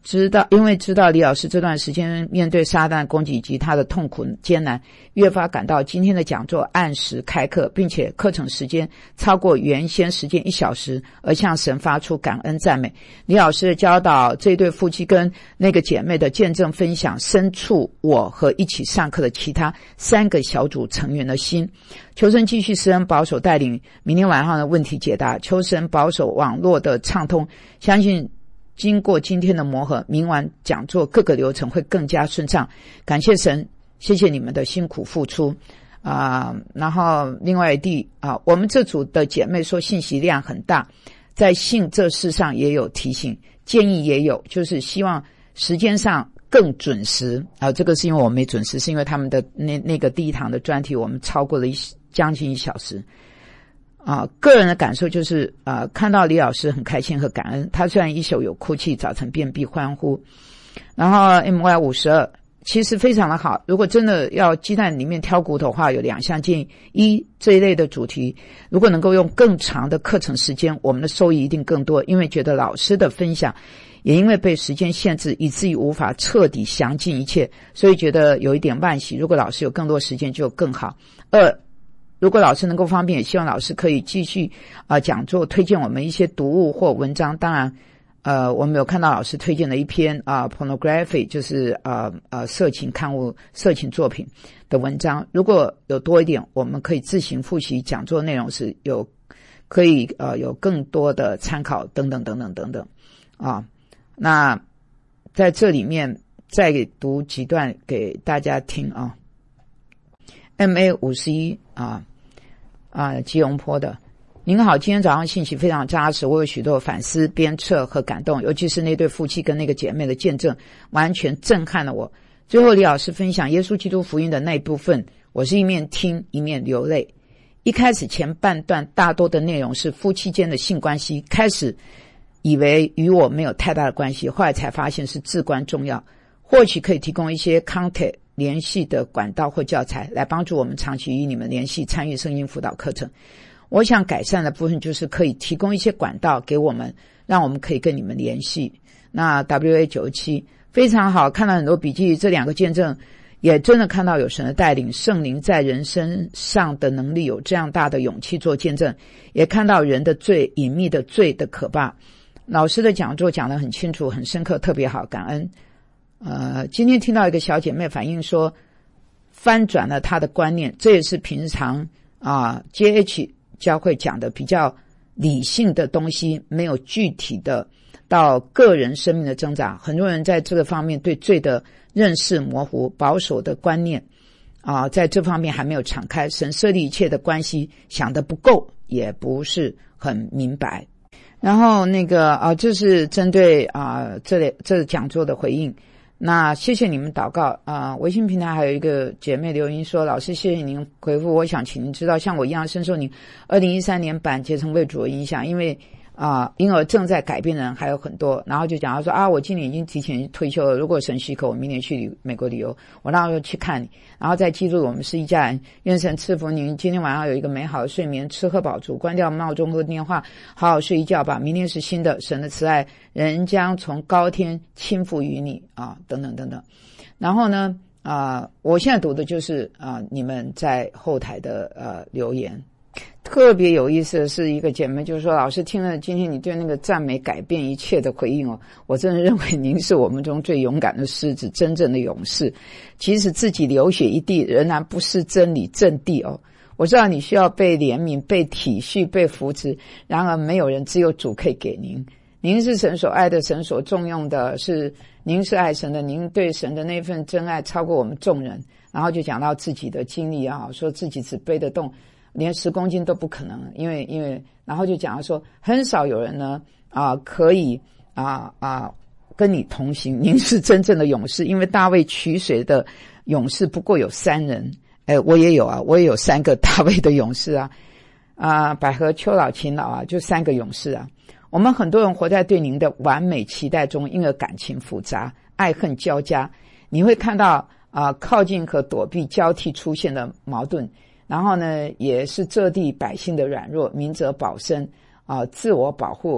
知道，因为知道李老师这段时间面对撒旦攻击以及他的痛苦艰难，越发感到今天的讲座按时开课，并且课程时间超过原先时间一小时，而向神发出感恩赞美。李老师的教导，这对夫妻跟那个姐妹的见证分享，深触我和一起上课的其他三个小组成员的心。求神继续施恩保守带领明天晚上的问题解答，求神保守网络的畅通，相信经过今天的磨合，明晚讲座各个流程会更加顺畅。感谢神，谢谢你们的辛苦付出啊、呃！然后另外一地啊，我们这组的姐妹说信息量很大，在信这事上也有提醒，建议也有，就是希望时间上更准时啊。这个是因为我没准时，是因为他们的那那个第一堂的专题我们超过了一将近一小时。啊，个人的感受就是啊，看到李老师很开心和感恩。他虽然一宿有哭泣，早晨便必欢呼。然后 M Y 五十二 其实非常的好。如果真的要鸡蛋里面挑骨头的话，有两项建议：一，这一类的主题如果能够用更长的课程时间，我们的收益一定更多。因为觉得老师的分享也因为被时间限制，以至于无法彻底详尽一切，所以觉得有一点惋惜。如果老师有更多时间就更好。二，如果老师能够方便，也希望老师可以继续啊、呃、讲座推荐我们一些读物或文章。当然呃我们有看到老师推荐的一篇啊、呃、pornography 就是呃呃色情刊物色情作品的文章，如果有多一点，我们可以自行复习讲座内容，是有可以呃有更多的参考等等等等等等啊。那在这里面再读几段给大家听啊。M A 五十一 啊啊，吉隆坡的，您好，今天早上信息非常扎实，我有许多反思、鞭策和感动，尤其是那对夫妻跟那个姐妹的见证，完全震撼了我。最后李老师分享耶稣基督福音的那一部分，我是一面听一面流泪。一开始前半段大多的内容是夫妻间的性关系，开始以为与我没有太大的关系，后来才发现是至关重要，或许可以提供一些 content联系的管道或教材，来帮助我们长期与你们联系，参与圣经辅导课程。我想改善的部分就是可以提供一些管道给我们，让我们可以跟你们联系。那 W A 九十七 非常好，看到很多笔记，这两个见证也真的看到有神的带领，圣灵在人身上的能力，有这样大的勇气做见证，也看到人的罪，隐秘的罪的可怕。老师的讲座讲得很清楚很深刻，特别好，感恩。呃，今天听到一个小姐妹反映说，翻转了她的观念，这也是平常啊 J H 教会讲的比较理性的东西，没有具体的到个人生命的挣扎。很多人在这个方面对罪的认识模糊，保守的观念啊，在这方面还没有敞开。神设立一切的关系想得不够，也不是很明白。然后那个啊，这是针对啊这里这讲座的回应。那谢谢你们祷告啊、呃！微信平台还有一个姐妹留言说，老师谢谢您回复，我想请您知道，像我一样深受您二零一三年版结成为主的影响，因为啊、呃，因而正在改变的人还有很多。然后就讲到说啊，我今年已经提前退休了，如果神许可，我明年去美国旅游，我那时候去看你，然后再记住我们是一家人，愿神赐福您，今天晚上有一个美好的睡眠，吃喝饱足，关掉闹钟和电话，好好睡一觉吧，明天是新的，神的慈爱人将从高天倾覆于你啊，等等等等。然后呢啊、呃，我现在读的就是啊、呃，你们在后台的呃留言。特别有意思的是，一个姐妹就是说，老师听了今天你对那个赞美改变一切的回应哦，我真的认为您是我们中最勇敢的狮子，真正的勇士，即使自己流血一地，仍然不失真理正地哦。我知道你需要被怜悯、被体恤、被扶持，然而没有人，只有主可以给您。您是神所爱的，神所重用的，是您是爱神的，您对神的那份真爱超过我们众人。然后就讲到自己的经历啊，说自己只背得动连十公斤都不可能，因为因为然后就讲到说，很少有人呢啊、呃、可以啊啊、呃、跟你同行，您是真正的勇士，因为大卫取水的勇士不过有三人，哎，我也有啊，我也有三个大卫的勇士啊啊、呃、百合、秋老、秦老啊，就三个勇士啊。我们很多人活在对您的完美期待中，因而感情复杂，爱恨交加，你会看到啊、呃、靠近和躲避交替出现的矛盾。然后呢，也是这地百姓的软弱，明哲保身啊、呃，自我保护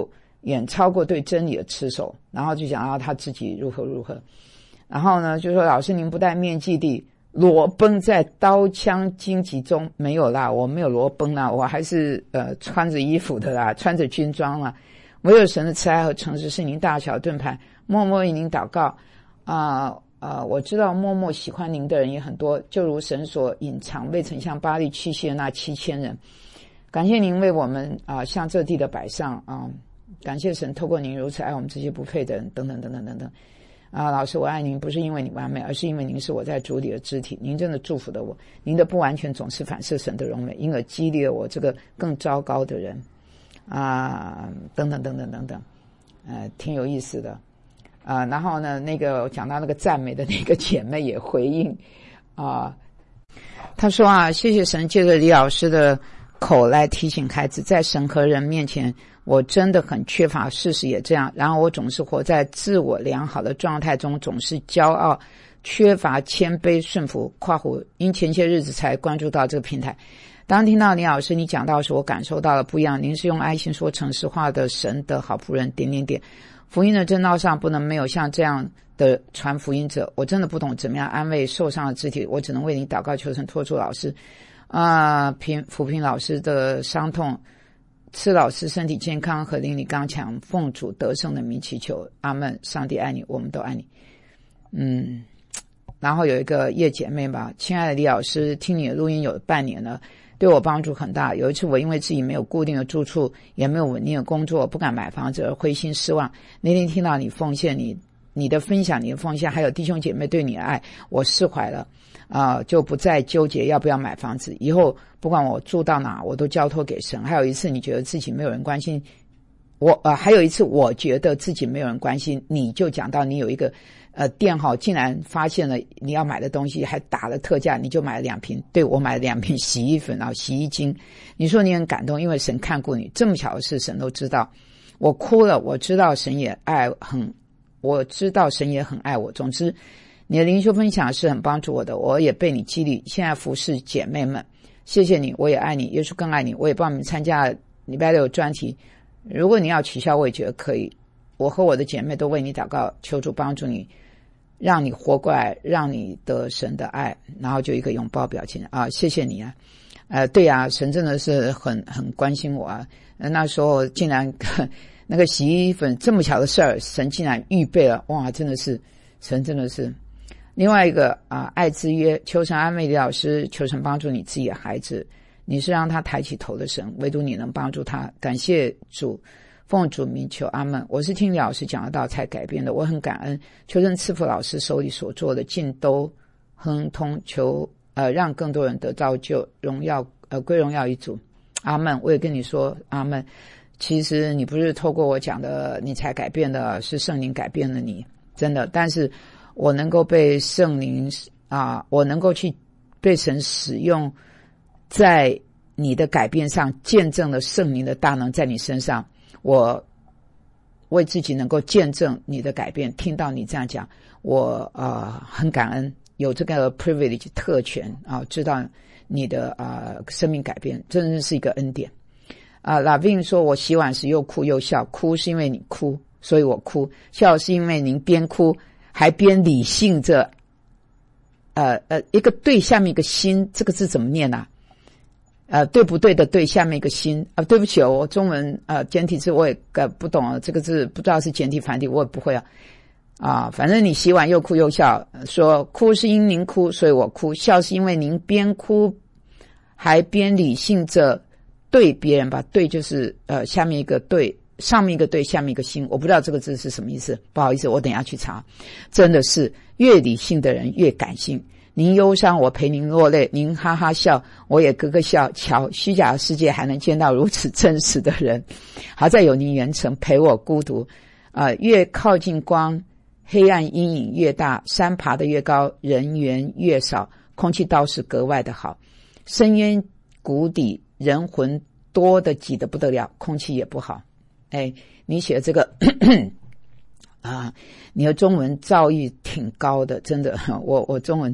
远超过对真理的持守，然后就讲到他自己如何如何，然后呢就说老师您不戴面具地裸奔在刀枪荆棘中，没有啦，我没有裸奔啦，我还是呃穿着衣服的啦，穿着军装啦。唯有神的慈爱和诚实是您大小盾牌，默默为您祷告啊。呃呃，我知道默默喜欢您的人也很多，就如神所隐藏未曾向巴力屈膝的那七千人。感谢您为我们啊、呃、向这地的摆上啊、呃，感谢神透过您如此爱我们这些不配的人，等等等等等等。啊，老师，我爱您不是因为你完美，而是因为您是我在主里的肢体。您真的祝福了我，您的不完全总是反射神的荣美，因而激励了我这个更糟糕的人啊，等等等等等等，呃，挺有意思的。啊、呃，然后呢，那个讲到那个赞美的那个姐妹也回应啊、呃，她说啊，谢谢神借着李老师的口来提醒孩子，在神和人面前，我真的很缺乏，事实也这样。然后我总是活在自我良好的状态中，总是骄傲，缺乏谦卑顺服。括弧因前些日子才关注到这个平台。当听到李老师你讲到时，我感受到了不一样。您是用爱心说诚实话的神的好仆人，点点点。福音的正道上不能没有像这样的传福音者，我真的不懂怎么样安慰受伤的肢体，我只能为你祷告，求神托住老师啊、呃，平抚平老师的伤痛，赐老师身体健康和灵力刚强，奉主得胜的名祈求，阿们。上帝爱你，我们都爱你。嗯，然后有一个叶姐妹吧，亲爱的李老师，听你的录音有半年了，对我帮助很大。有一次我因为自己没有固定的住处，也没有稳定的工作，不敢买房子而灰心失望。那天听到你奉献，你你的分享，你的奉献，还有弟兄姐妹对你的爱，我释怀了啊、呃，就不再纠结要不要买房子。以后不管我住到哪，我都交托给神。还有一次你觉得自己没有人关心我，呃，还有一次我觉得自己没有人关心，你就讲到你有一个呃店号竟然发现了你要买的东西还打了特价，你就买了两瓶，对，我买了两瓶洗衣粉，然后洗衣精。你说你很感动，因为神看顾你，这么巧的事神都知道。我哭了，我知道神也爱很我知道神也很爱我。总之你的灵修分享是很帮助我的，我也被你激励，现在服侍姐妹们，谢谢你，我也爱你，耶稣更爱你。我也报名参加礼拜六专题，如果你要取消我也觉得可以。我和我的姐妹都为你祷告，求主帮助你，让你活过来，让你得神的爱。然后就一个拥抱表情啊，谢谢你啊。呃，对啊，神真的是很很关心我啊。那时候竟然那个洗衣粉这么巧的事儿，神竟然预备了，哇，真的是神真的是。另外一个啊，爱之约，求神安慰李老师，求神帮助你自己的孩子，你是让他抬起头的神，唯独你能帮助他。感谢主，奉主名求，阿们。我是听李老师讲得到才改变的，我很感恩，求神赐福老师手里所做的尽都亨通，求呃让更多人得造就，荣耀呃归荣耀于主，阿们。我也跟你说阿们，其实你不是透过我讲的你才改变的，是圣灵改变了你，真的。但是我能够被圣灵啊，我能够去被神使用，在你的改变上见证了圣灵的大能在你身上。我为自己能够见证你的改变，听到你这样讲，我呃很感恩，有这个 privilege 特权啊，知道你的呃生命改变，真的是一个恩典啊。拉宾说，我洗碗时又哭又笑，哭是因为你哭，所以我哭；笑是因为您边哭还边理性着。呃呃，一个对下面一个心，这个字怎么念啊？呃，对不对的对，下面一个心啊、呃，对不起哦，我中文呃简体字我也呃不懂啊，这个字不知道是简体繁体，我也不会啊啊，反正你洗碗又哭又笑，说哭是因您哭，所以我哭；笑是因为您边哭还边理性着对别人吧，对就是呃下面一个对，上面一个对，下面一个心，我不知道这个字是什么意思，不好意思，我等一下去查。真的是越理性的人越感性。您忧伤，我陪您落泪；您哈哈笑，我也咯咯笑。瞧，虚假的世界还能见到如此真实的人。好在有您远程陪我孤独。呃，越靠近光，黑暗阴影越大；山爬得越高，人缘越少。空气倒是格外的好。深渊谷底，人魂多得挤得不得了，空气也不好。哎，你写的这个啊，你的中文造诣挺高的，真的。我我中文。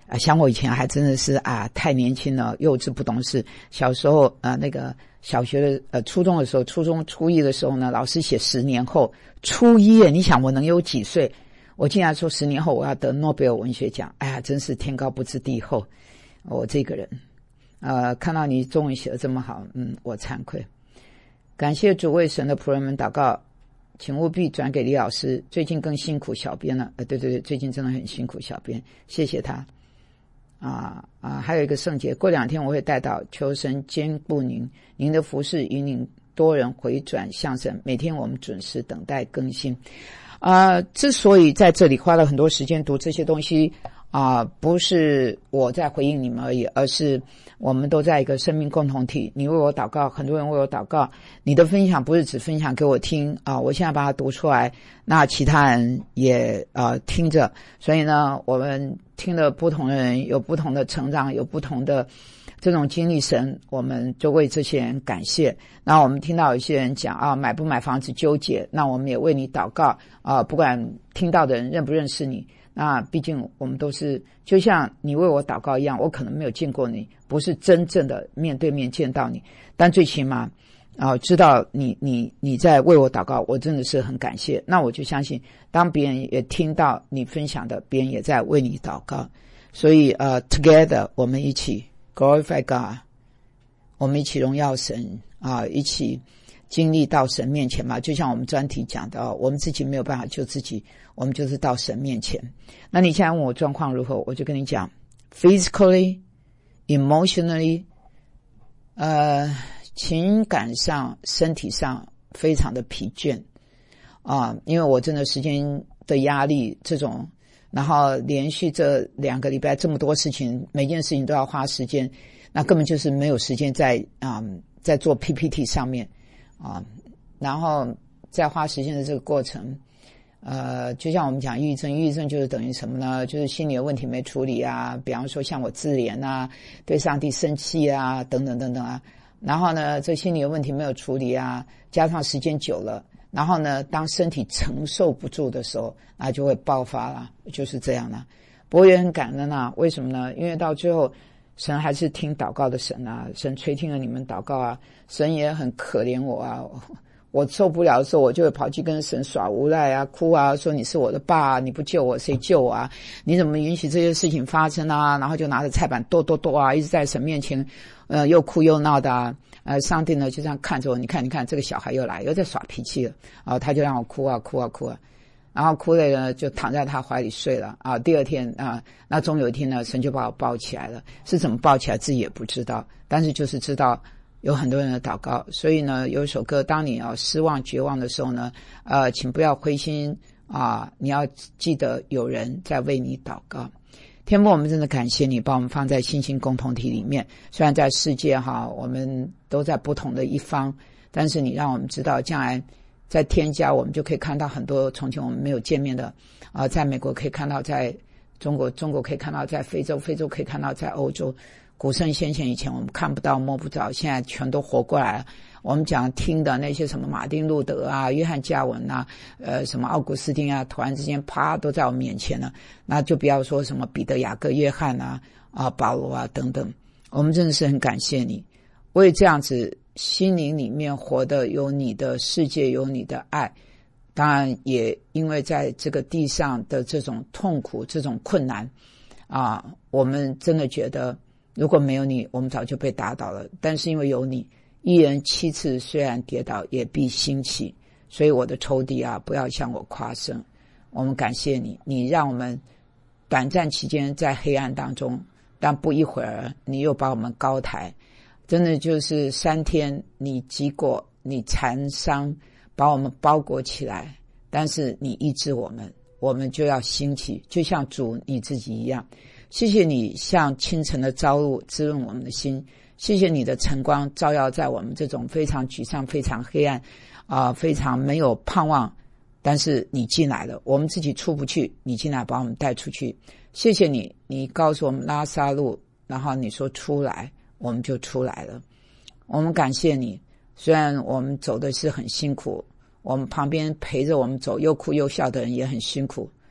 啊，像我以前还真的是啊，太年轻了，幼稚不懂事。小时候呃，那个小学的呃，初中的时候，初中初一的时候呢，老师写十年后，初一耶，你想我能有几岁？我竟然说十年后我要得诺贝尔文学奖，哎呀，真是天高不知地厚，我这个人。呃，看到你中文写得这么好，嗯，我惭愧。感谢主为神的仆人们祷告，请务必转给李老师，最近更辛苦小编了。呃，对对对，最近真的很辛苦小编，谢谢他。啊啊，还有一个圣节，过两天我会带到，求神兼顾您，您的服事引领多人回转向神。每天我们准时等待更新。啊，之所以在这里花了很多时间读这些东西啊，不是我在回应你们而已，而是我们都在一个生命共同体。你为我祷告，很多人为我祷告，你的分享不是只分享给我听啊，我现在把它读出来，那其他人也呃听着，所以呢，我们听了不同的人有不同的成长，有不同的这种经历，神我们就为这些人感谢。那我们听到有些人讲啊，买不买房子纠结，那我们也为你祷告啊，不管听到的人认不认识你，那毕竟我们都是就像你为我祷告一样，我可能没有见过你，不是真正的面对面见到你，但最起码啊，知道你你你在为我祷告，我真的是很感谢。那我就相信，当别人也听到你分享的，别人也在为你祷告。所以呃 ，together 我们一起 glorify God， 我们一起荣耀神啊，一起经历到神面前嘛。就像我们专题讲的，我们自己没有办法救自己，我们就是到神面前。那你现在问我状况如何，我就跟你讲 ，physically, emotionally， 呃。情感上身体上非常的疲倦啊，因为我真的时间的压力这种，然后连续这两个礼拜这么多事情，每件事情都要花时间，那根本就是没有时间在啊、嗯、在做 P P T 上面啊，然后在花时间的这个过程，呃，就像我们讲抑郁症，抑郁症就是等于什么呢？就是心理的问题没处理啊，比方说像我自怜啊，对上帝生气啊，等等等等啊。然后呢，这心理的问题没有处理啊，加上时间久了，然后呢，当身体承受不住的时候，那就会爆发了，就是这样了。不过也很感恩啊，为什么呢？因为到最后，神还是听祷告的神啊，神垂听了你们祷告啊，神也很可怜我啊。我受不了的时候，我就会跑去跟神耍无赖啊，哭啊，说你是我的爸，你不救我谁救我啊？你怎么允许这些事情发生啊？然后就拿着菜板跺跺跺啊，一直在神面前呃又哭又闹的啊。呃上帝呢就这样看着我，你看你看这个小孩又来又在耍脾气了啊，他就让我哭啊哭啊哭啊，然后哭了呢就躺在他怀里睡了啊。第二天啊，那终有一天呢，神就把我抱起来了，是怎么抱起来自己也不知道，但是就是知道有很多人的祷告。所以呢，有一首歌，当你啊失望绝望的时候呢，呃，请不要灰心啊，你要记得有人在为你祷告。天父，我们真的感谢你把我们放在信心共同体里面，虽然在世界哈我们都在不同的一方，但是你让我们知道将来在天家我们就可以看到很多从前我们没有见面的啊、呃，在美国可以看到，在中国中国可以看到，在非洲非洲可以看到，在欧洲古圣先贤以前我们看不到摸不着，现在全都活过来了。我们讲听的那些什么马丁路德啊、约翰加文啊、呃什么奥古斯丁啊，突然之间啪都在我们面前了，那就不要说什么彼得、雅各、约翰啊、啊保罗啊等等。我们真的是很感谢你，为这样子心灵里面活的有你的世界，有你的爱。当然也因为在这个地上的这种痛苦、这种困难啊，我们真的觉得如果没有你，我们早就被打倒了。但是因为有你，一人七次虽然跌倒，也必兴起。所以我的仇敌啊，不要向我夸胜。我们感谢你，你让我们短暂期间在黑暗当中，但不一会儿你又把我们高抬。真的就是三天你击过，你缠伤，把我们包裹起来，但是你医治我们，我们就要兴起，就像主你自己一样。谢谢你像清晨的朝露滋润我们的心，谢谢你的晨光照耀在我们这种非常沮丧、非常黑暗啊、呃，非常没有盼望，但是你进来了，我们自己出不去，你进来把我们带出去。谢谢你，你告诉我们拉撒路，然后你说出来，我们就出来了。我们感谢你，虽然我们走的是很辛苦，我们旁边陪着我们走又哭又笑的人也很辛苦，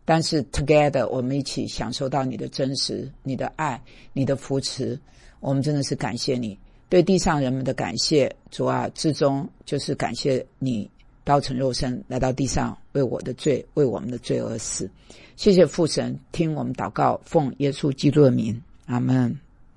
但是 together 我们一起享受到你的真实，你的爱，你的扶持，我们真的是感谢你。对地上人们的感谢，主啊，至终就是感谢你道成肉身来到地上，为我的罪，为我们的罪而死。谢谢父神，听我们祷告，奉耶稣基督的名，阿们。